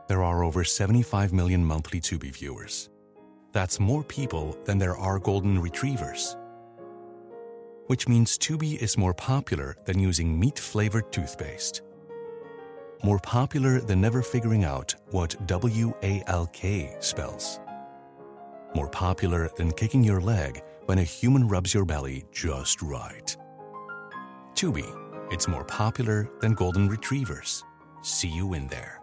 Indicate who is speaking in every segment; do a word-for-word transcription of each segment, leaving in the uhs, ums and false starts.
Speaker 1: there are over seventy-five million monthly Tubi viewers. That's more people than there are golden retrievers. Which means Tubi is more popular than using meat-flavored toothpaste. More popular than never figuring out what W A L K spells. More popular than kicking your leg when a human rubs your belly just right. Tubi, it's more popular than golden retrievers. See you in there.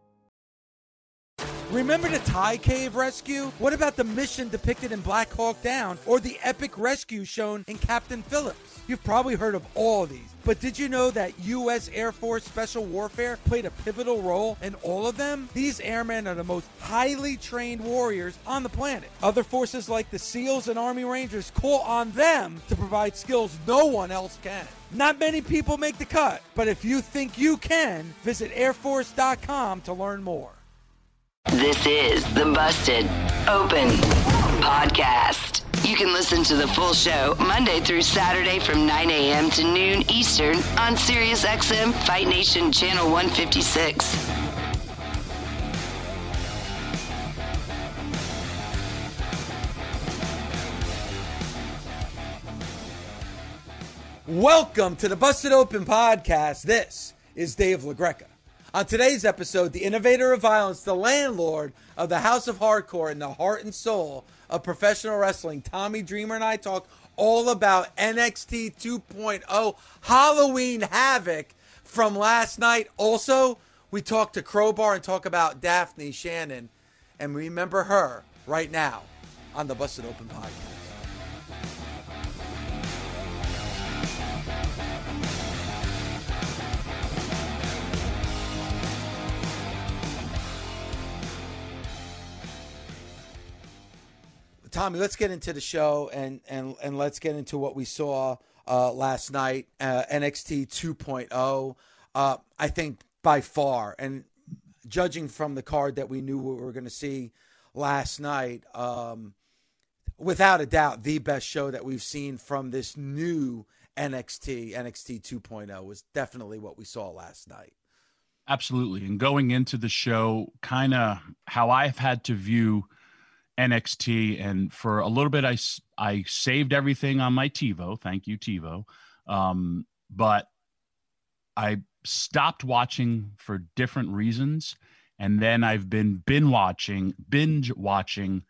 Speaker 2: Remember the Thai cave rescue? What about the mission depicted in Black Hawk Down or the epic rescue shown in Captain Phillips? You've probably heard of all of these, but did you know that U S Air Force Special Warfare played a pivotal role in all of them? These airmen are the most highly trained warriors on the planet. Other forces like the SEALs and Army Rangers call on them to provide skills no one else can. Not many people make the cut, but if you think you can, visit air force dot com to learn more.
Speaker 3: This is the Busted Open Podcast. You can listen to the full show Monday through Saturday from nine a.m. to noon Eastern on SiriusXM Fight Nation Channel one fifty-six.
Speaker 2: Welcome to the Busted Open Podcast. This is Dave LaGreca. On today's episode, the innovator of violence, the landlord of the House of Hardcore and the heart and soul of professional wrestling, Tommy Dreamer, and I talk all about N X T two point oh Halloween Havoc from last night. Also, we talk to Crowbar and talk about Daphne Shannon, and remember her right now on the Busted Open Podcast. Tommy, let's get into the show and and and let's get into what we saw uh, last night, uh, N X T two point oh. Uh, I think by far, and judging from the card that we knew we were going to see last night, um, without a doubt, the best show that we've seen from this new N X T, N X T two point oh, was definitely what we saw last night.
Speaker 4: Absolutely. And going into the show, kind of how I've had to view N X T, and for a little bit, I, I saved everything on my TiVo. Thank you, TiVo. Um, but I stopped watching for different reasons, and then I've been binge watching, binge watching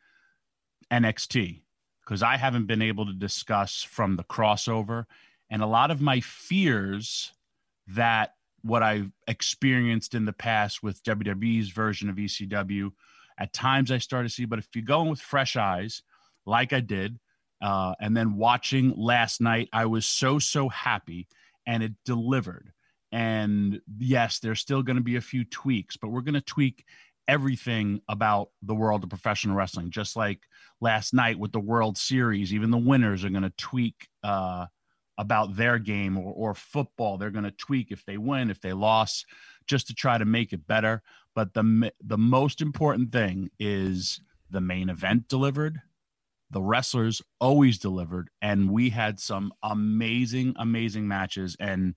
Speaker 4: N X T because I haven't been able to discuss from the crossover, and a lot of my fears that what I've experienced in the past with W W E's version of E C W. At times I started to see, but if you go in with fresh eyes, like I did, uh, and then watching last night, I was so, so happy, and it delivered. And yes, there's still going to be a few tweaks, but we're going to tweak everything about the world of professional wrestling, just like last night with the World Series. Even the winners are going to tweak uh, about their game, or, or football. They're going to tweak if they win, if they lost, just to try to make it better. But the the most important thing is the main event delivered. The wrestlers always delivered. And we had some amazing, amazing matches. And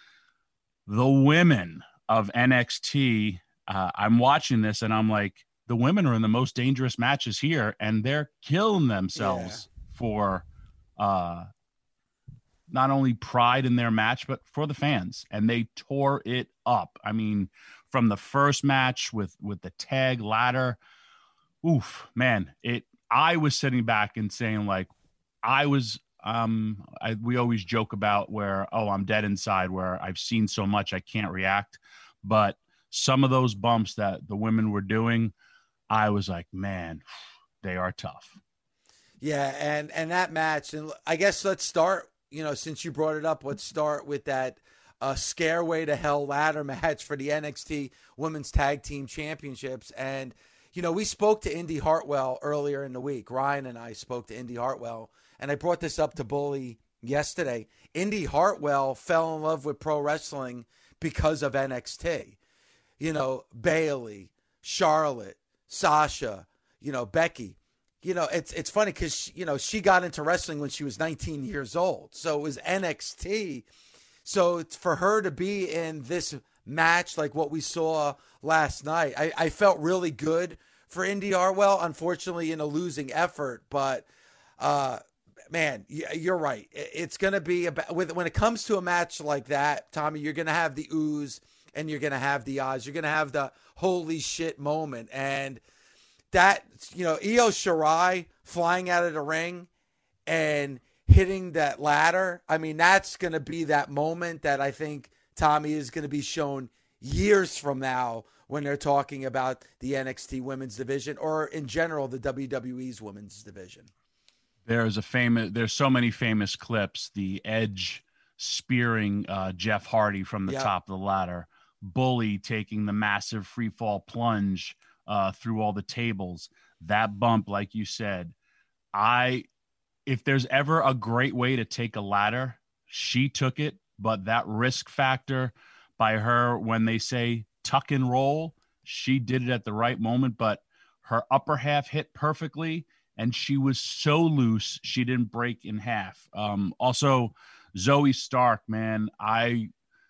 Speaker 4: the women of N X T, uh, I'm watching this and I'm like, the women are in the most dangerous matches here. And they're killing themselves yeah. for uh, not only pride in their match, but for the fans. And they tore it up. I mean, from the first match with, with the tag ladder, oof, man, it, I was sitting back and saying like, I was, um, I, we always joke about where, oh, I'm dead inside, where I've seen so much, I can't react. But some of those bumps that the women were doing, I was like, man, they are tough.
Speaker 2: Yeah. And, and that match, and I guess let's start, you know, since you brought it up, let's start with that uh, Scareway to Hell ladder match for the N X T Women's Tag Team Championships. And, you know, we spoke to Indy Hartwell earlier in the week. Ryan and I spoke to Indy Hartwell, and I brought this up to Bully yesterday. Indy Hartwell fell in love with pro wrestling because of N X T. You know, Bayley, Charlotte, Sasha, you know, Becky. You know, it's it's funny because, you know, she got into wrestling when she was nineteen years old. So it was N X T. So it's for her to be in this match like what we saw last night. I, I felt really good for Indy Hartwell, unfortunately in a losing effort, but uh, man, you're right. It's going to be about, with when it comes to a match like that, Tommy, you're going to have the oohs and you're going to have the odds. You're going to have the holy shit moment. And that, you know, Io Shirai flying out of the ring and hitting that ladder, I mean, that's going to be that moment that I think, Tommy, is going to be shown years from now when they're talking about the N X T women's division or in general the W W E's women's division.
Speaker 4: There's a famous, there's so many famous clips. The Edge spearing uh, Jeff Hardy from the yep. top of the ladder, Bully taking the massive free fall plunge uh, through all the tables. That bump, like you said, I, if there's ever a great way to take a ladder, she took it. But that risk factor by her, when they say tuck and roll, she did it at the right moment, but her upper half hit perfectly, and she was so loose, she didn't break in half. Um, also, Zoe Stark, man, I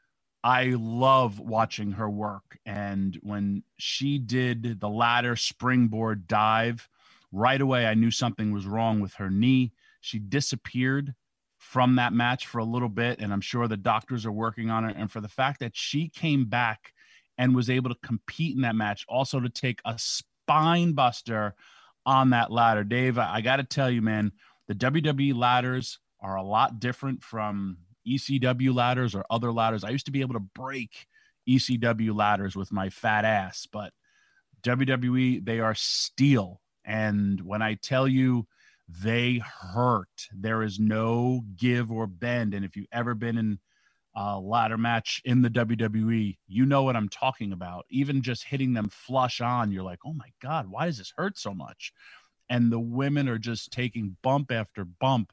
Speaker 4: I love watching her work. And when she did the ladder springboard dive, right away I knew something was wrong with her knee. She disappeared from that match for a little bit, and I'm sure the doctors are working on it. And for the fact that she came back and was able to compete in that match, also to take a spine buster on that ladder. Dave, I, I got to tell you, man, the W W E ladders are a lot different from E C W ladders or other ladders. I used to be able to break E C W ladders with my fat ass, but W W E, they are steel. And when I tell you, they hurt, there is no give or bend. And if you've ever been in a ladder match in the W W E, you know what I'm talking about. Even just hitting them flush on, you're like, oh my God, why does this hurt so much? And the women are just taking bump after bump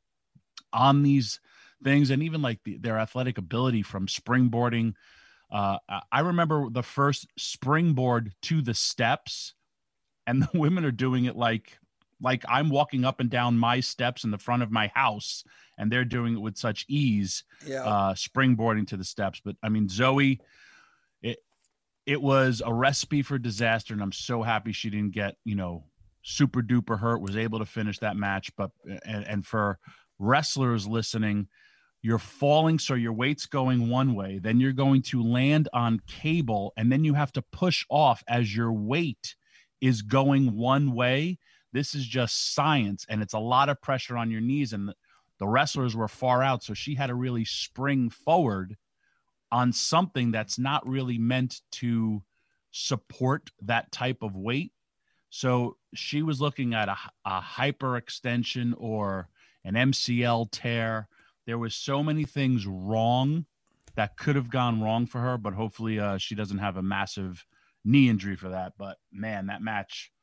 Speaker 4: on these things. And even like the, their athletic ability from springboarding. Uh, I remember the first springboard to the steps, and the women are doing it like, Like I'm walking up and down my steps in the front of my house, and they're doing it with such ease,
Speaker 2: yeah.
Speaker 4: uh, springboarding to the steps. But I mean, Zoe, it it was a recipe for disaster, and I'm so happy she didn't get, you know, super duper hurt, was able to finish that match. But and, and for wrestlers listening, you're falling, so your weight's going one way, then you're going to land on cable, and then you have to push off as your weight is going one way. This is just science, and it's a lot of pressure on your knees, and the, the wrestlers were far out, so she had to really spring forward on something that's not really meant to support that type of weight. So she was looking at a, a hyperextension or an M C L tear. There was so many things wrong that could have gone wrong for her, but hopefully uh, she doesn't have a massive knee injury for that. But, man, that match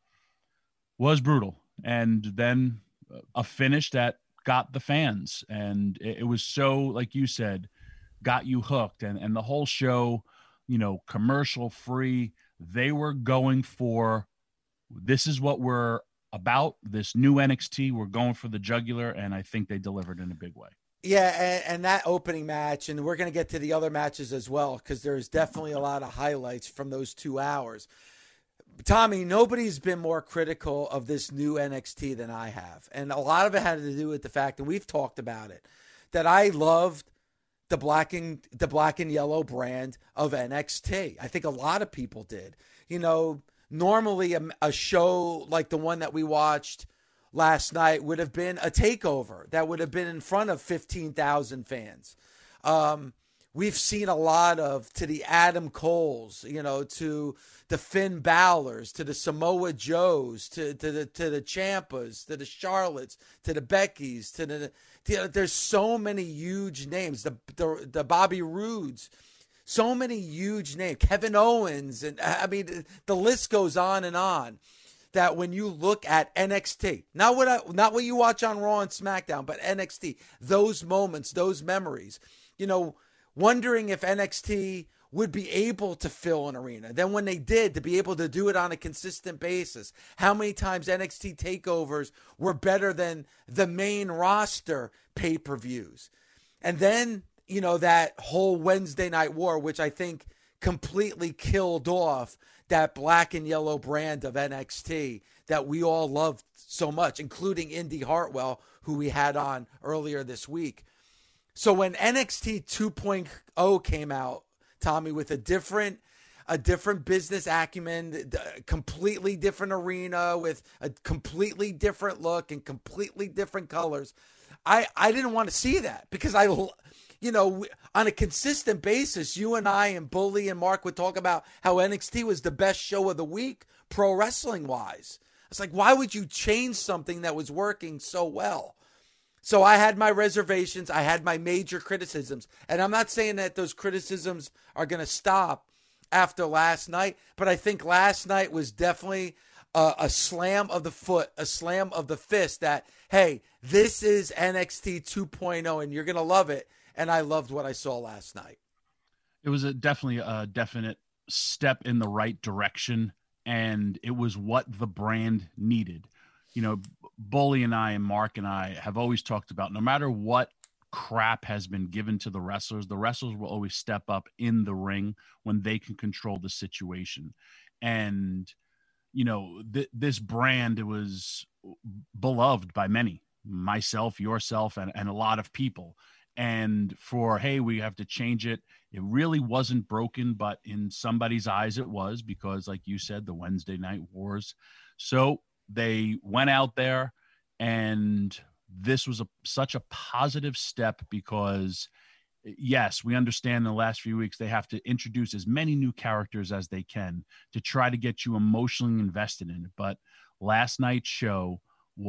Speaker 4: was brutal. And then a finish that got the fans. And it, it was so, like you said, got you hooked. And, and the whole show, you know, commercial free, they were going for, this is what we're about, this new N X T. We're going for the jugular. And I think they delivered in a big way.
Speaker 2: Yeah, and, and that opening match, and we're going to get to the other matches as well, because there's definitely a lot of highlights from those two hours. Tommy, nobody's been more critical of this new N X T than I have. And a lot of it had to do with the fact, and we've talked about it, that I loved the black and, the black and yellow brand of N X T. I think a lot of people did. You know, normally a, a show like the one that we watched last night would have been a takeover that would have been in front of fifteen thousand fans. Um, we've seen a lot of, to the Adam Coles, you know, to the Finn Balor's, to the Samoa Joes, to, to the to the Ciampas, to the Charlottes, to the Beckys, to the, to, there's so many huge names, the the, the Bobby Roodes, so many huge names, Kevin Owens, and I mean the list goes on and on. That when you look at N X T, not what I, not what you watch on Raw and SmackDown, but N X T, those moments, those memories, you know, wondering if N X T would be able to fill an arena. Then when they did, to be able to do it on a consistent basis, how many times N X T takeovers were better than the main roster pay-per-views. And then, you know, that whole Wednesday Night War, which I think completely killed off that black and yellow brand of N X T that we all loved so much, including Indy Hartwell, who we had on earlier this week. So when N X T two point oh came out, Tommy, with a different a different business acumen, a completely different arena with a completely different look and completely different colors, I, I didn't want to see that because I, you know, on a consistent basis, you and I and Bully and Mark would talk about how N X T was the best show of the week, pro wrestling wise. It's like, why would you change something that was working so well? So I had my reservations. I had my major criticisms. And I'm not saying that those criticisms are going to stop after last night, but I think last night was definitely a, a slam of the foot, a slam of the fist that, hey, this is N X T two point oh and you're going to love it. And I loved what I saw last night.
Speaker 4: It was a definitely a definite step in the right direction, and it was what the brand needed. You know, Bully and I and Mark and I have always talked about no matter what crap has been given to the wrestlers, the wrestlers will always step up in the ring when they can control the situation. And, you know, th- this brand, it was beloved by many, myself, yourself, and, and a lot of people. And for, hey, we have to change it. It really wasn't broken, but in somebody's eyes it was, because like you said, the Wednesday Night Wars. So they went out there, and this was a such a positive step because, yes, we understand in the last few weeks they have to introduce as many new characters as they can to try to get you emotionally invested in it. But last night's show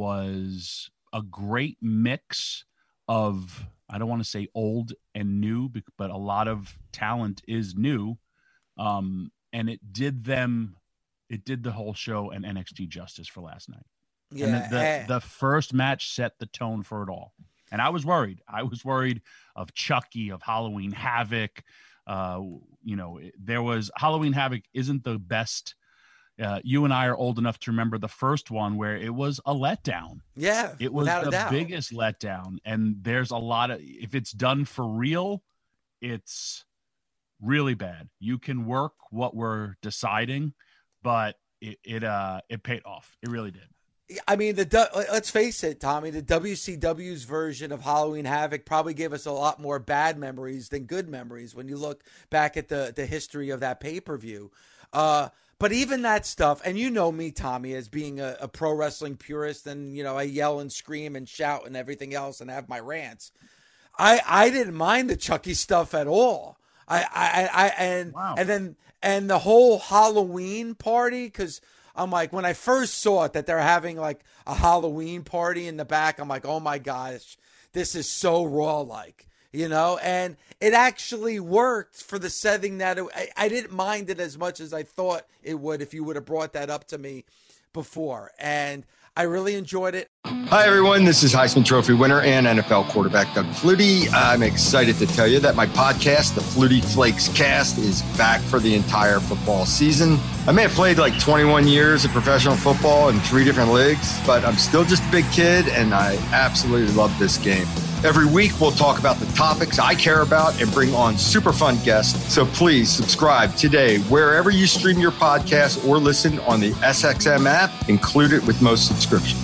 Speaker 4: was a great mix of, I don't want to say old and new, but a lot of talent is new. Um, and it did them, it did the whole show and N X T justice for last night. Yeah, and the, the, the first match set the tone for it all. And I was worried. I was worried of Chucky, of Halloween Havoc. Uh, you know, there was Halloween Havoc isn't the best. Uh, you and I are old enough to remember the first one where it was a letdown.
Speaker 2: Yeah,
Speaker 4: it was the biggest letdown. And there's a lot of, if it's done for real, it's really bad. You can work what we're deciding, but it it uh it paid off. It really did.
Speaker 2: I mean, the let's face it, Tommy, the W C W's version of Halloween Havoc probably gave us a lot more bad memories than good memories when you look back at the, the history of that pay-per-view. Uh, but even that stuff, and you know me, Tommy, as being a, a pro wrestling purist, and, you know, I yell and scream and shout and everything else and have my rants. I, I didn't mind the Chucky stuff at all. I, I, I and, wow. and then, and the whole Halloween party, because I'm like, when I first saw it, that they're having like a Halloween party in the back, I'm like, oh my gosh, this is so Raw-like, you know? And it actually worked for the setting that it, I, I didn't mind it as much as I thought it would if you would have brought that up to me before. And I really enjoyed it.
Speaker 5: Hi, everyone. This is Heisman Trophy winner and N F L quarterback Doug Flutie. I'm excited to tell you that my podcast, the Flutie Flakes Cast, is back for the entire football season. I may have played like twenty-one years of professional football in three different leagues, but I'm still just a big kid, and I absolutely love this game. Every week, we'll talk about the topics I care about and bring on super fun guests. So please subscribe today wherever you stream your podcast or listen on the S X M app, included with most subscriptions.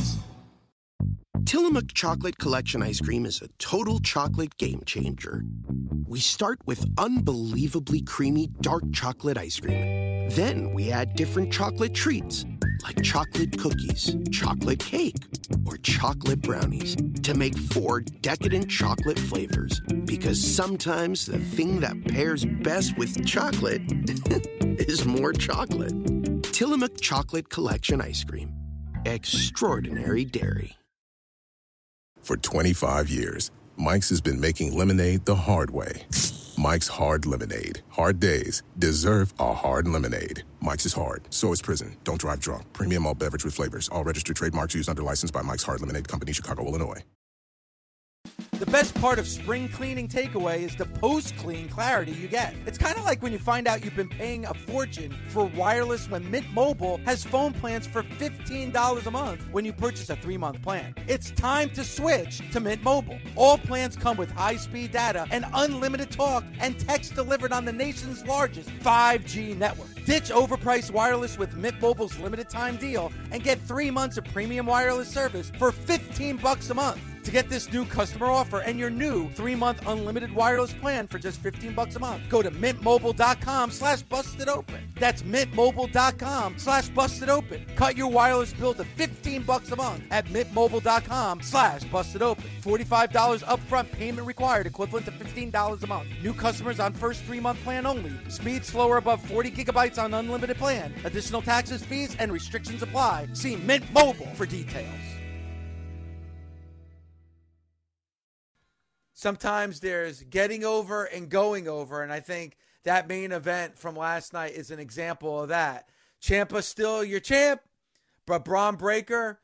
Speaker 6: Tillamook Chocolate Collection Ice Cream is a total chocolate game changer. We start with unbelievably creamy dark chocolate ice cream. Then we add different chocolate treats like chocolate cookies, chocolate cake, or chocolate brownies to make four decadent chocolate flavors. Because sometimes the thing that pairs best with chocolate is more chocolate. Tillamook Chocolate Collection Ice Cream. Extraordinary dairy.
Speaker 7: For twenty-five years, Mike's has been making lemonade the hard way. Mike's Hard Lemonade. Hard days deserve a hard lemonade. Mike's is hard, so is prison. Don't drive drunk. Premium malt beverage with flavors. All registered trademarks used under license by Mike's Hard Lemonade Company, Chicago, Illinois.
Speaker 2: The best part of spring cleaning takeaway is the post-clean clarity you get. It's kind of like when you find out you've been paying a fortune for wireless when Mint Mobile has phone plans for fifteen dollars a month when you purchase a three-month plan. It's time to switch to Mint Mobile. All plans come with high-speed data and unlimited talk and text delivered on the nation's largest five G network. Ditch overpriced wireless with Mint Mobile's limited time deal and get three months of premium wireless service for fifteen bucks a month. To get this new customer offer and your new three-month unlimited wireless plan for just fifteen bucks a month, go to mintmobile.com slash busted open. That's mintmobile.com slash busted open. Cut your wireless bill to fifteen bucks a month at mintmobile.com slash busted open. forty-five dollars upfront payment required, equivalent to fifteen dollars a month. New customers on first three-month plan only. Speed slower above forty gigabytes on unlimited plan. Additional taxes, fees, and restrictions apply. See Mint Mobile for details. Sometimes there's getting over and going over, and I think that main event from last night is an example of that. Ciampa's still your champ, but Bron Breakker,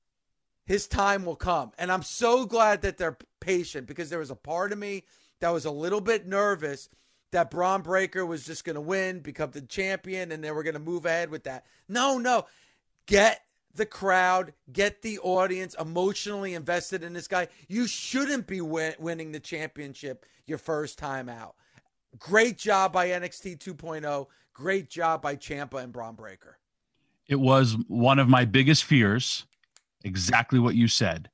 Speaker 2: his time will come. And I'm so glad that they're patient, because there was a part of me that was a little bit nervous that Bron Breakker was just going to win, become the champion, and they were going to move ahead with that. No, no. Get the crowd, get the audience emotionally invested in this guy. You shouldn't be win- winning the championship your first time out. Great job by N X T two point oh. Great job by Ciampa and Bron Breakker.
Speaker 4: It was one of my biggest fears, exactly what you said.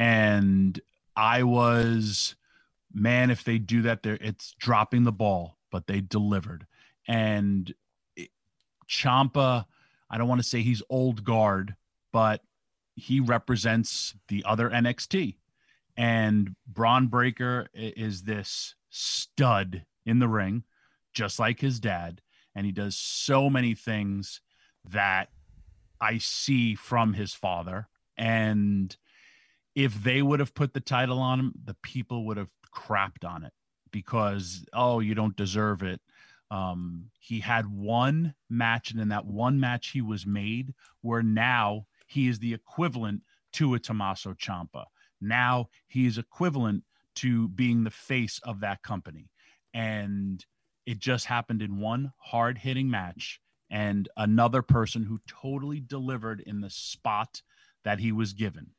Speaker 4: And I was, man, if they do that, there it's dropping the ball, but they delivered. And it, Ciampa, I don't want to say he's old guard, but he represents the other N X T. And Bron Breakker is this stud in the ring, just like his dad. And he does so many things that I see from his father. And if they would have put the title on him, the people would have crapped on it because, oh, you don't deserve it. Um, he had one match, and in that one match he was made, where now he is the equivalent to a Tommaso Ciampa. Now he is equivalent to being the face of that company. And it just happened in one hard-hitting match, and another person who totally delivered in the spot that he was given.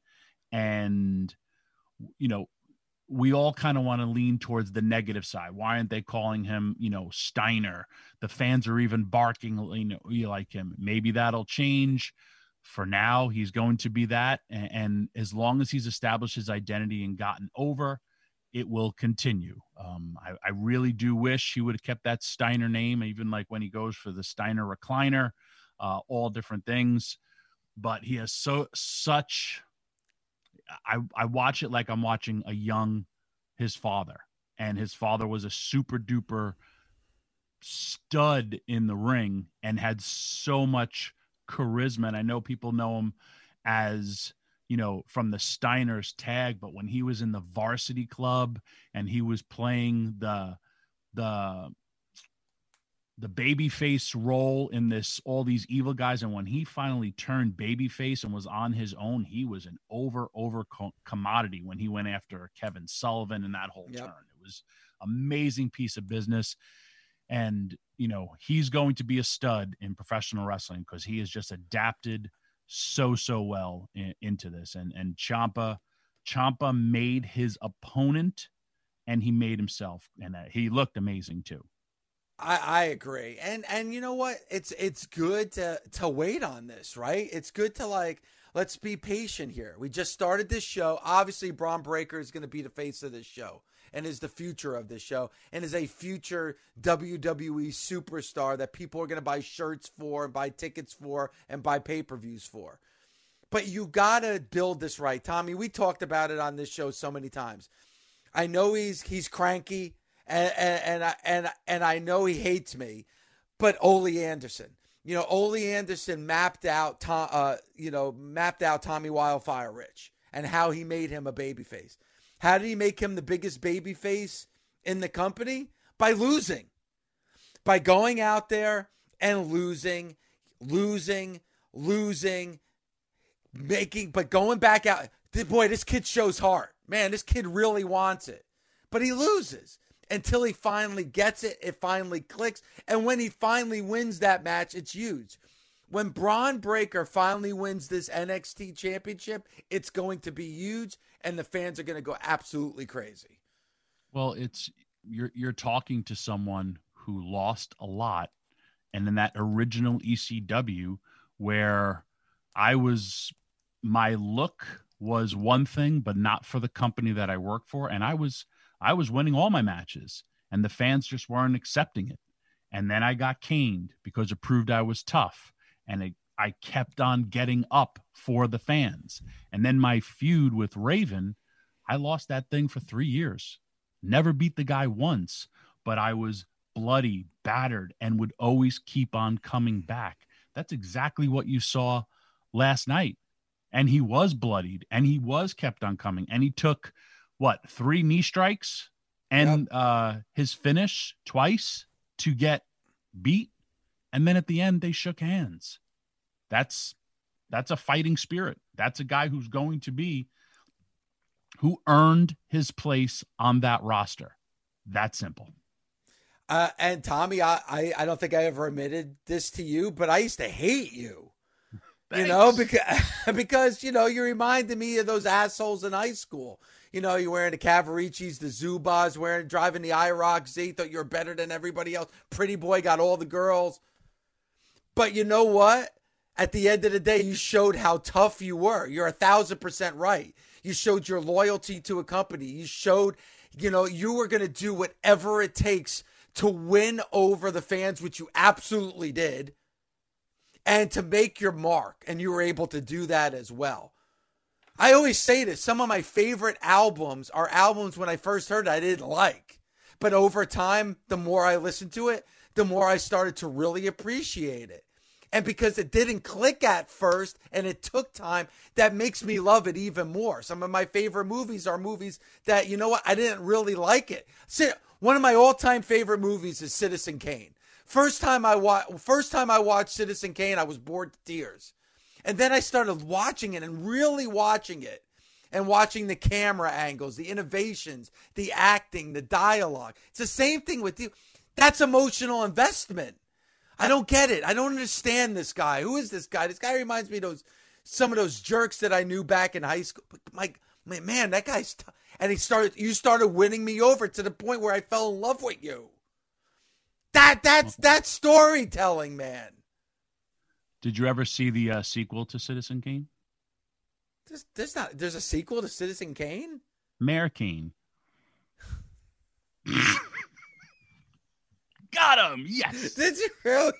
Speaker 4: And, you know, we all kind of want to lean towards the negative side. Why aren't they calling him, you know, Steiner? The fans are even barking, you know, you like him. Maybe that'll change. For now, he's going to be that. And, and as long as he's established his identity and gotten over, it will continue. Um, I, I really do wish he would have kept that Steiner name, even like when he goes for the Steiner recliner, uh, all different things. But he has so such... I, I watch it like I'm watching a young, his father, and his father was a super duper stud in the ring and had so much charisma. And I know people know him as, you know, from the Steiners tag, but when he was in the Varsity Club and he was playing the, the, the babyface role in this, all these evil guys. And when he finally turned babyface and was on his own, he was an over, over co- commodity when he went after Kevin Sullivan and that whole yep. turn. It was amazing piece of business. And, you know, he's going to be a stud in professional wrestling because he has just adapted so, so well in, into this. And, and Ciampa, Ciampa made his opponent and he made himself, and uh, he looked amazing too.
Speaker 2: I, I agree. And and you know what? It's it's good to to wait on this, right? It's good to, like, let's be patient here. We just started this show. Obviously, Bron Breakker is going to be the face of this show and is the future of this show and is a future W W E superstar that people are going to buy shirts for and buy tickets for and buy pay-per-views for. But you got to build this right. Tommy, we talked about it on this show so many times. I know he's he's cranky. And, and and I and and I know he hates me, but Ole Anderson, you know, Ole Anderson mapped out, Tom, uh, you know, mapped out Tommy Wildfire Rich and how he made him a babyface. How did he make him the biggest babyface in the company? By losing, by going out there and losing, losing, losing, making, but going back out. Boy, this kid shows heart. Man, this kid really wants it. But he loses until he finally gets it. It finally clicks. And when he finally wins that match, it's huge. When Bron Breakker finally wins this N X T championship, it's going to be huge, and the fans are going to go absolutely crazy.
Speaker 4: Well, it's you're you're talking to someone who lost a lot, and in that original E C W, where I was, my look was one thing, but not for the company that I work for, and I was I was winning all my matches, and the fans just weren't accepting it. And then I got caned because it proved I was tough. And it, I kept on getting up for the fans. And then my feud with Raven, I lost that thing for three years. Never beat the guy once, but I was bloody, battered, and would always keep on coming back. That's exactly what you saw last night. And he was bloodied, and he was kept on coming. And he took, what, three knee strikes and yep. uh, his finish twice to get beat. And then at the end, they shook hands. That's that's a fighting spirit. That's a guy who's going to be, who earned his place on that roster. That simple.
Speaker 2: Uh, and Tommy, I, I, I don't think I ever admitted this to you, but I used to hate you. Thanks. You know, because, because, you know, you reminded me of those assholes in high school. You know, you're wearing the Cavaricis, the Zubas, wearing, driving the IROC Z, thought you were better than everybody else. Pretty boy, got all the girls. But you know what? At the end of the day, you showed how tough you were. You're a thousand percent right. You showed your loyalty to a company. You showed, you know, you were going to do whatever it takes to win over the fans, which you absolutely did, and to make your mark. And you were able to do that as well. I always say this. Some of my favorite albums are albums when I first heard it, I didn't like. But over time, the more I listened to it, the more I started to really appreciate it. And because it didn't click at first and it took time, that makes me love it even more. Some of my favorite movies are movies that, you know what, I didn't really like it. One of my all-time favorite movies is Citizen Kane. First time I wa- first time I watched Citizen Kane, I was bored to tears. And then I started watching it and really watching it and watching the camera angles, the innovations, the acting, the dialogue. It's the same thing with you. That's emotional investment. I don't get it. I don't understand this guy. Who is this guy? This guy reminds me of those, some of those jerks that I knew back in high school. My, my man, that guy's t- and he started. You started winning me over to the point where I fell in love with you. That that's that's storytelling, man.
Speaker 4: Did you ever see the uh, sequel to Citizen Kane?
Speaker 2: There's, there's not. There's a sequel to Citizen Kane.
Speaker 4: Mayor Kane. Got him. Yes.
Speaker 2: Did you really?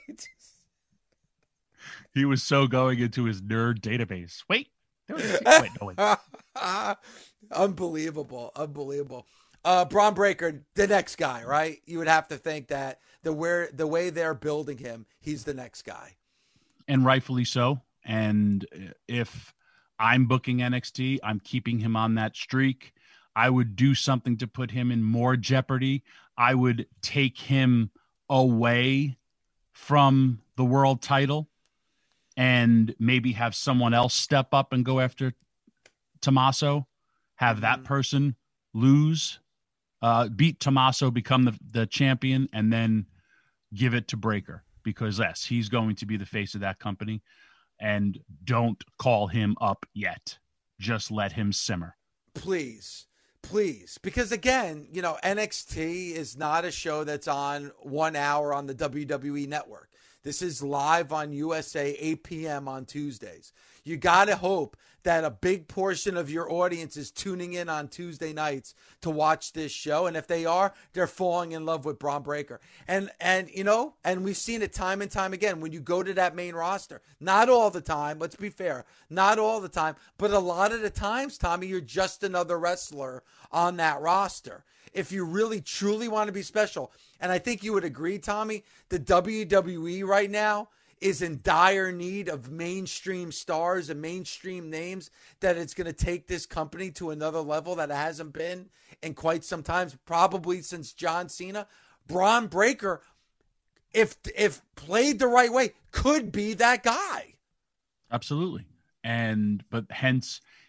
Speaker 4: He was so going into his nerd database. Wait. There was a wait, no, wait.
Speaker 2: Unbelievable. Unbelievable. Uh, Bron Breakker, the next guy, right? You would have to think that the where the way they're building him, he's the next guy.
Speaker 4: And rightfully so. And if I'm booking N X T, I'm keeping him on that streak. I would do something to put him in more jeopardy. I would take him away from the world title and maybe have someone else step up and go after Tommaso, have mm-hmm. that person lose, uh, beat Tommaso, become the, the champion, and then give it to Breakker. Because, yes, he's going to be the face of that company. And don't call him up yet. Just let him simmer.
Speaker 2: Please. Please. Because, again, you know, N X T is not a show that's on one hour on the W W E network. This is live on U S A, eight p.m. on Tuesdays. You got to hope that a big portion of your audience is tuning in on Tuesday nights to watch this show. And if they are, they're falling in love with Bron Breakker. And, and you know, and we've seen it time and time again when you go to that main roster. Not all the time, let's be fair. Not all the time. But a lot of the times, Tommy, you're just another wrestler on that roster. If you really, truly want to be special. And I think you would agree, Tommy, the W W E right now is in dire need of mainstream stars and mainstream names, that it's going to take this company to another level that it hasn't been in quite some time, probably since John Cena. Bron Breakker, if if played the right way, could be that guy.
Speaker 4: Absolutely. And but hence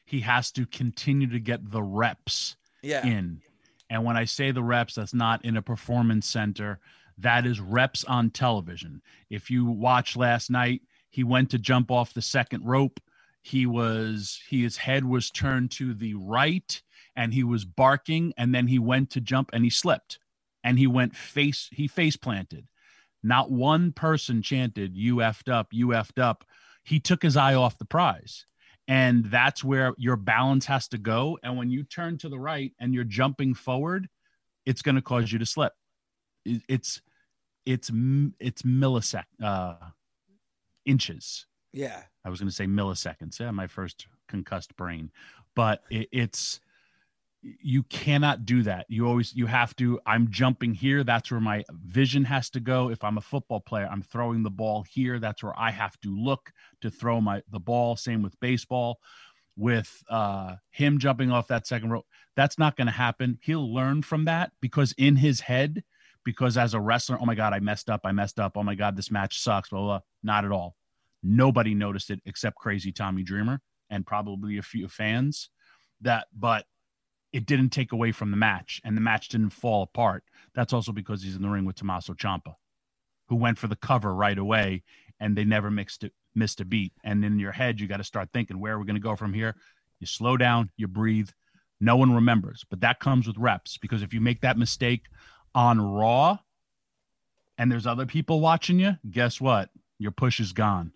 Speaker 4: he has to continue to get the reps
Speaker 2: yeah.
Speaker 4: in. And when I say the reps, that's not in a performance center. That is reps on television. If you watch last night, he went to jump off the second rope. He was, he, his head was turned to the right and he was barking. And then he went to jump and he slipped and he went face, he face planted. Not one person chanted, "You effed up, you effed up." He took his eye off the prize. And that's where your balance has to go. And when you turn to the right and you're jumping forward, it's going to cause you to slip. It's, it's, it's millisecond, uh, inches.
Speaker 2: Yeah.
Speaker 4: I was going to say milliseconds. Yeah, my first concussed brain. But it, it's, you cannot do that. You always, you have to, I'm jumping here. That's where my vision has to go. If I'm a football player, I'm throwing the ball here. That's where I have to look to throw my, the ball. Same with baseball. With uh, him jumping off that second rope, that's not going to happen. He'll learn from that because in his head, because as a wrestler, oh my God, I messed up. I messed up. Oh my God, this match sucks. Blah, blah, blah. Not at all. Nobody noticed it except crazy Tommy Dreamer and probably a few fans that, but it didn't take away from the match and the match didn't fall apart. That's also because he's in the ring with Tommaso Ciampa, who went for the cover right away and they never mixed it, missed a beat. And in your head, you got to start thinking, where are we going to go from here? You slow down, you breathe. No one remembers, but that comes with reps, because if you make that mistake on Raw and there's other people watching you, guess what? Your push is gone.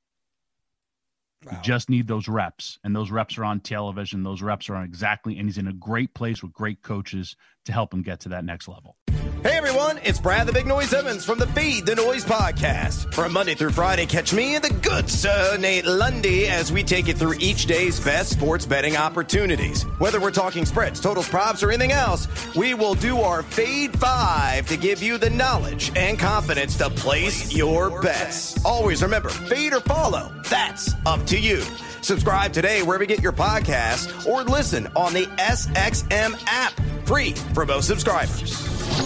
Speaker 4: Wow. You just need those reps, and those reps are on television. Those reps are on exactly, and he's in a great place with great coaches to help him get to that next level.
Speaker 8: Hey everyone, it's Brad the Big Noise Evans from the Feed the Noise podcast. From Monday through Friday, catch me and the good sir Nate Lundy as we take you through each day's best sports betting opportunities. Whether we're talking spreads, totals, props, or anything else, we will do our Fade Five to give you the knowledge and confidence to place your bets. Always remember, fade or follow, that's up to you. Subscribe today wherever you get your podcasts or listen on the S X M app, free for most subscribers.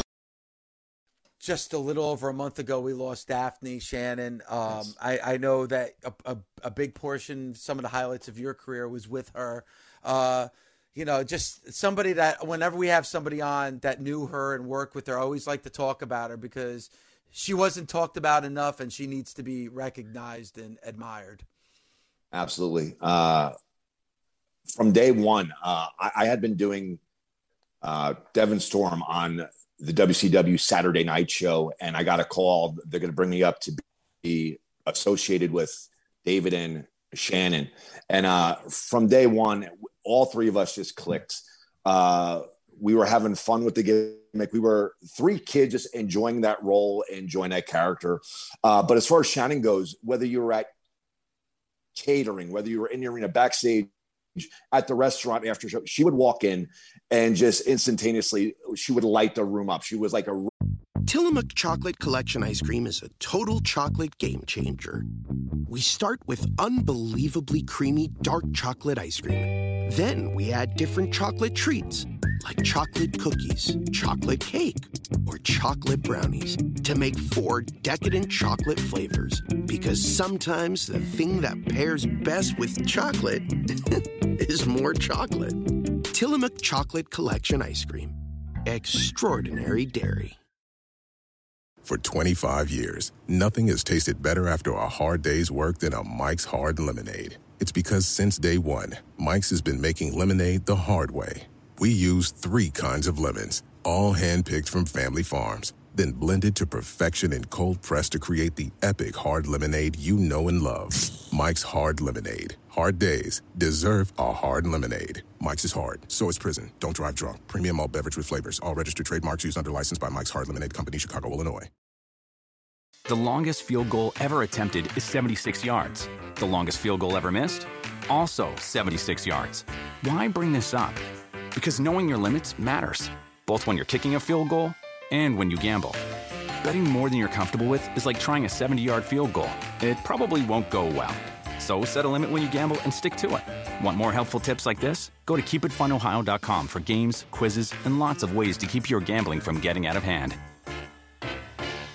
Speaker 2: Just a little over a month ago, we lost Daphne Shannon. Um, yes. I, I know that a, a, a big portion, some of the highlights of your career was with her. Uh, you know, just somebody that whenever we have somebody on that knew her and worked with her, I always like to talk about her because she wasn't talked about enough and she needs to be recognized and admired.
Speaker 9: Absolutely. Uh, from day one, uh, I, I had been doing uh, Devon Storm on the W C W Saturday night show, and I got a call. They're going to bring me up to be associated with David and Shannon. And uh, from day one, all three of us just clicked. Uh, we were having fun with the gimmick. We were three kids just enjoying that role, enjoying that character. Uh, but as far as Shannon goes, whether you were at catering, whether you were in the arena, backstage, at the restaurant after show, she would walk in and just instantaneously, she would light the room up. She was like a...
Speaker 6: Tillamook Chocolate Collection Ice Cream is a total chocolate game changer. We start with unbelievably creamy dark chocolate ice cream. Then we add different chocolate treats like chocolate cookies, chocolate cake, or chocolate brownies to make four decadent chocolate flavors. Because sometimes the thing that pairs best with chocolate is more chocolate. Tillamook Chocolate Collection Ice Cream. Extraordinary dairy.
Speaker 7: For twenty-five years, nothing has tasted better after a hard day's work than a Mike's Hard Lemonade. It's because since day one, Mike's has been making lemonade the hard way. We use three kinds of lemons, all handpicked from family farms, then blended to perfection and cold pressed to create the epic hard lemonade you know and love. Mike's Hard Lemonade. Hard days deserve a hard lemonade. Mike's is hard, so is prison. Don't drive drunk. Premium malt beverage with flavors. All registered trademarks used under license by Mike's Hard Lemonade Company, Chicago, Illinois.
Speaker 10: The longest field goal ever attempted is seventy-six yards. The longest field goal ever missed? Also seventy-six yards. Why bring this up? Because knowing your limits matters, both when you're kicking a field goal and when you gamble. Betting more than you're comfortable with is like trying a seventy-yard field goal. It probably won't go well. So set a limit when you gamble and stick to it. Want more helpful tips like this? Go to keep it fun ohio dot com for games, quizzes, and lots of ways to keep your gambling from getting out of hand.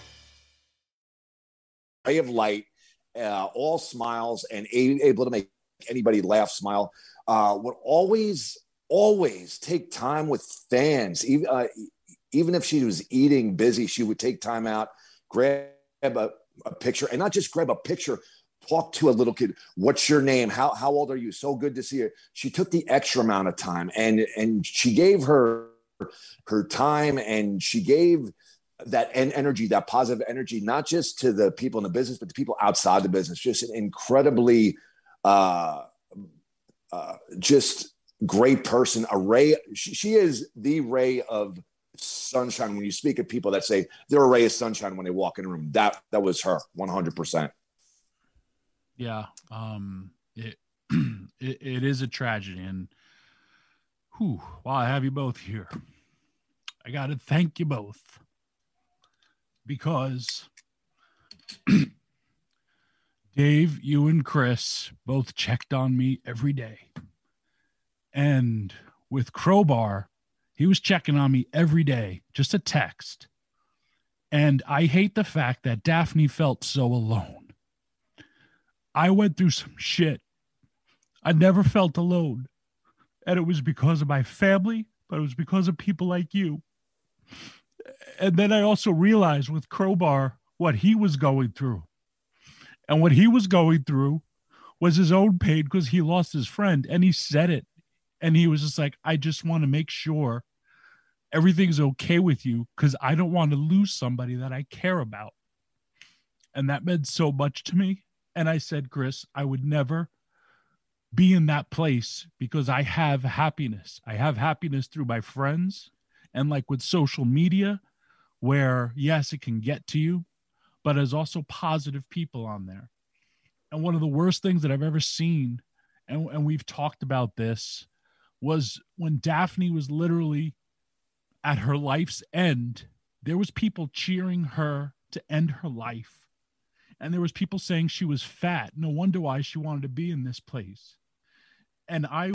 Speaker 9: Ray of light, uh, all smiles, and a- able to make anybody laugh, smile, uh, would always, always take time with fans. Even, uh, even if she was eating busy, she would take time out, grab a, a picture, and not just grab a picture, talk to a little kid. What's your name? How, how old are you? So good to see you. She took the extra amount of time, and, and she gave her, her time, and she gave that energy, that positive energy, not just to the people in the business, but the people outside the business. Just an incredibly, uh, uh, just great person. A ray. She, she is the ray of sunshine. When you speak of people that say they're a ray of sunshine when they walk in a room, that that was her, one hundred percent.
Speaker 4: Yeah, um, it, it it is a tragedy, and whew, while I have you both here, I got to thank you both. Because Dave, you and Chris both checked on me every day. And with Crowbar, he was checking on me every day, just a text. And I hate the fact that Daphne felt so alone. I went through some shit. I never felt alone. And it was because of my family, but it was because of people like you. And then I also realized with Crowbar what he was going through. And what he was going through was his own pain because he lost his friend. And he said it. And he was just like, I just want to make sure everything's okay with you because I don't want to lose somebody that I care about. And that meant so much to me. And I said, Chris, I would never be in that place because I have happiness. I have happiness through my friends. And like with social media, where, yes, it can get to you, but there's also positive people on there. And one of the worst things that I've ever seen, and, and we've talked about this, was when Daphne was literally at her life's end, there was people cheering her to end her life. And there was people saying she was fat. No wonder why she wanted to be in this place. And I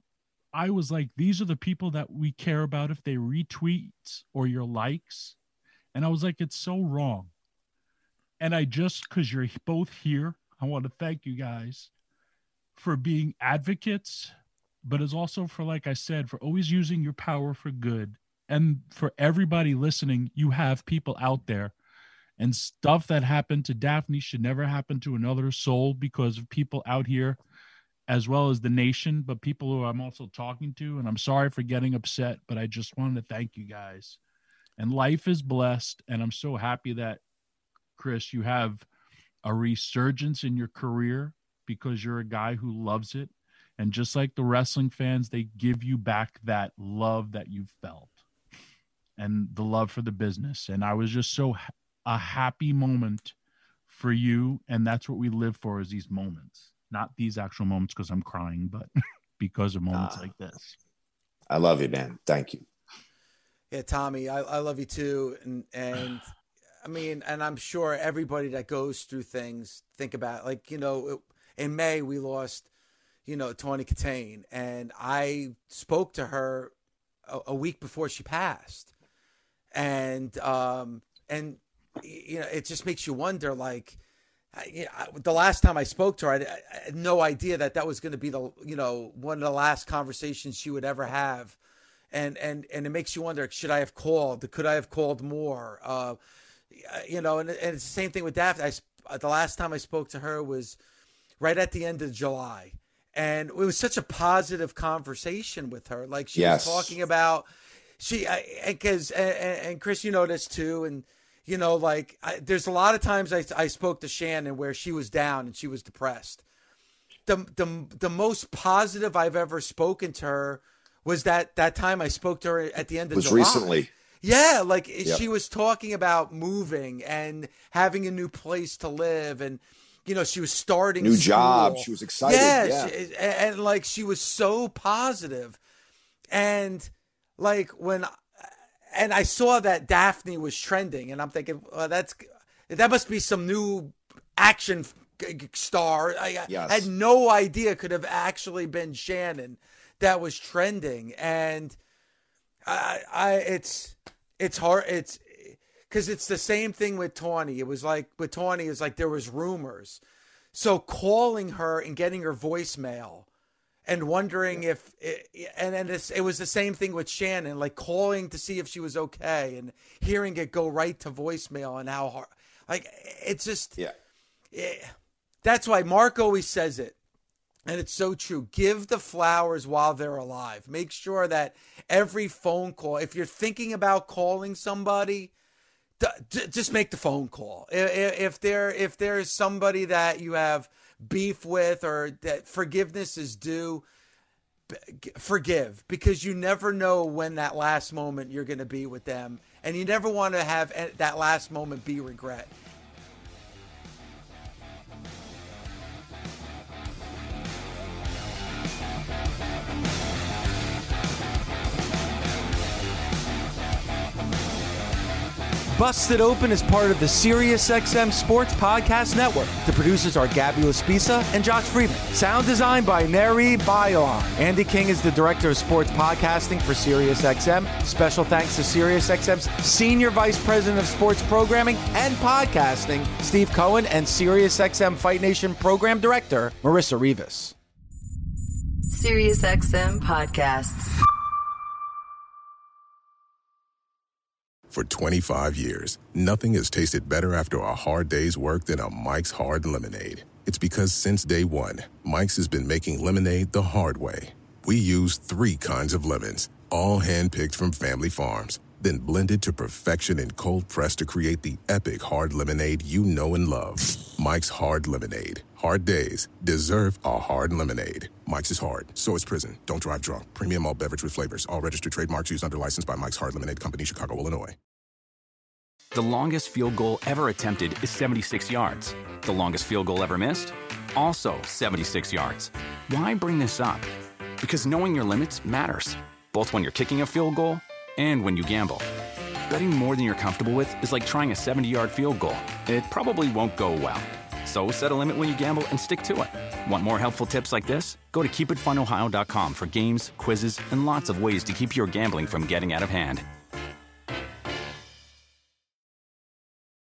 Speaker 4: I was like, these are the people that we care about if they retweet or your likes. And I was like, it's so wrong. And I just, because you're both here, I want to thank you guys for being advocates, but it's also for, like I said, for always using your power for good. And for everybody listening, you have people out there. And stuff that happened to Daphne should never happen to another soul because of people out here, as well as the nation, but people who I'm also talking to. And I'm sorry for getting upset, but I just wanted to thank you guys. And life is blessed. And I'm so happy that, Chris, you have a resurgence in your career because you're a guy who loves it. And just like the wrestling fans, they give you back that love that you felt and the love for the business. And I was just so ha- a happy moment for you. And that's what we live for, is these moments. Not these actual moments because I'm crying, but because of moments uh, like this.
Speaker 9: I love you, man. Thank you.
Speaker 2: Yeah, Tommy, I, I love you too. And, and I mean, and I'm sure everybody that goes through things think about, like, you know, in May we lost, you know, Tawny Katane, and I spoke to her a, a week before she passed. And, um, and, you know, it just makes you wonder, like, I, I, the last time I spoke to her, I, I had no idea that that was going to be the, you know, one of the last conversations she would ever have. And, and, and it makes you wonder, should I have called? Could I have called more? Uh, you know, and, and it's the same thing with Daphne. I, the last time I spoke to her was right at the end of July. And it was such a positive conversation with her. Like, she yes. was talking about, she, because, and, and Chris, you know this too. And, you know, like, I, there's a lot of times I, I spoke to Shannon where she was down and she was depressed. The, the, the most positive I've ever spoken to her was that, that time I spoke to her at the end of
Speaker 9: was
Speaker 2: July.
Speaker 9: recently.
Speaker 2: Yeah, like
Speaker 9: yep.
Speaker 2: she was talking about moving and having a new place to live, and, you know, she was starting
Speaker 9: new
Speaker 2: school.
Speaker 9: job. She was excited.
Speaker 2: Yeah,
Speaker 9: yeah.
Speaker 2: She, and, and like she was so positive. And like when, and I saw that Daphne was trending, and I'm thinking, well, that's that must be some new action star. I
Speaker 9: yes.
Speaker 2: had no idea could have actually been Shannon that was trending, and I, I it's it's hard. It's because it's the same thing with Tawny. It was like with Tawny, it's like there was rumors. So calling her and getting her voicemail and wondering if, it, and then it's, it was the same thing with Shannon, like calling to see if she was okay and hearing it go right to voicemail and how hard, like, it's just,
Speaker 9: yeah.
Speaker 2: It, that's why Mark always says it. And it's so true. Give the flowers while they're alive. Make sure that every phone call, if you're thinking about calling somebody, d- d- just make the phone call. If, if there if there is somebody that you have beef with or that forgiveness is due, forgive, because you never know when that last moment you're going to be with them. And you never want to have that last moment be regret. Busted Open is part of the SiriusXM Sports Podcast Network. The producers are Gabby Laspisa and Josh Friedman. Sound design by Neri Bayon. Andy King is the director of sports podcasting for SiriusXM. Special thanks to SiriusXM's Senior Vice President of Sports Programming and Podcasting, Steve Cohen, and SiriusXM Fight Nation Program Director, Marissa Rivas.
Speaker 3: SiriusXM Podcasts.
Speaker 7: For twenty-five years, nothing has tasted better after a hard day's work than a Mike's Hard Lemonade. It's because since day one, Mike's has been making lemonade the hard way. We use three kinds of lemons, all handpicked from family farms, then blended to perfection and cold pressed to create the epic hard lemonade you know and love. Mike's Hard Lemonade. Hard days deserve a hard lemonade. Mike's is hard, so is prison. Don't drive drunk. Premium malt beverage with flavors. All registered trademarks used under license by Mike's Hard Lemonade Company, Chicago, Illinois.
Speaker 10: The longest field goal ever attempted is seventy-six yards. The longest field goal ever missed? Also seventy-six yards. Why bring this up? Because knowing your limits matters, both when you're kicking a field goal and when you gamble. Betting more than you're comfortable with is like trying a seventy-yard field goal. It probably won't go well. So set a limit when you gamble and stick to it. Want more helpful tips like this? Go to keep it fun ohio dot com for games, quizzes, and lots of ways to keep your gambling from getting out of hand.